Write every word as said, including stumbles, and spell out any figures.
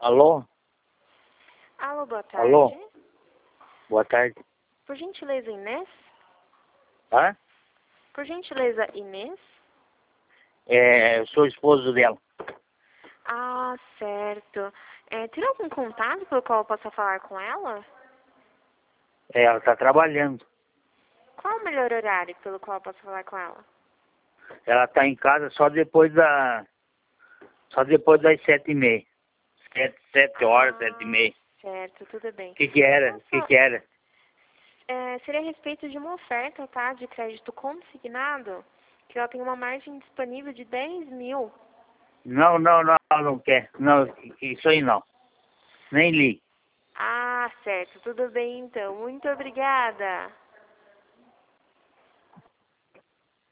Alô? Alô, boa tarde. Alô? Boa tarde. Por gentileza, Inês? Hã? Por gentileza, Inês? É, eu sou o esposo dela. Ah, certo. É, tem algum contato pelo qual eu possa falar com ela? É, ela está trabalhando. Qual o melhor horário pelo qual eu posso falar com ela? Ela está em casa só depois da... Só depois das sete e meia. Sete, sete horas, Ah, sete e meia. certo, tudo bem. O que que era? O que Posso- que era? é, seria a respeito de uma oferta, tá? De crédito consignado, que ela tem uma margem disponível de dez mil. Não, não, não, não quer. Não, isso aí não. Nem li. Ah, certo, tudo bem então. Muito obrigada.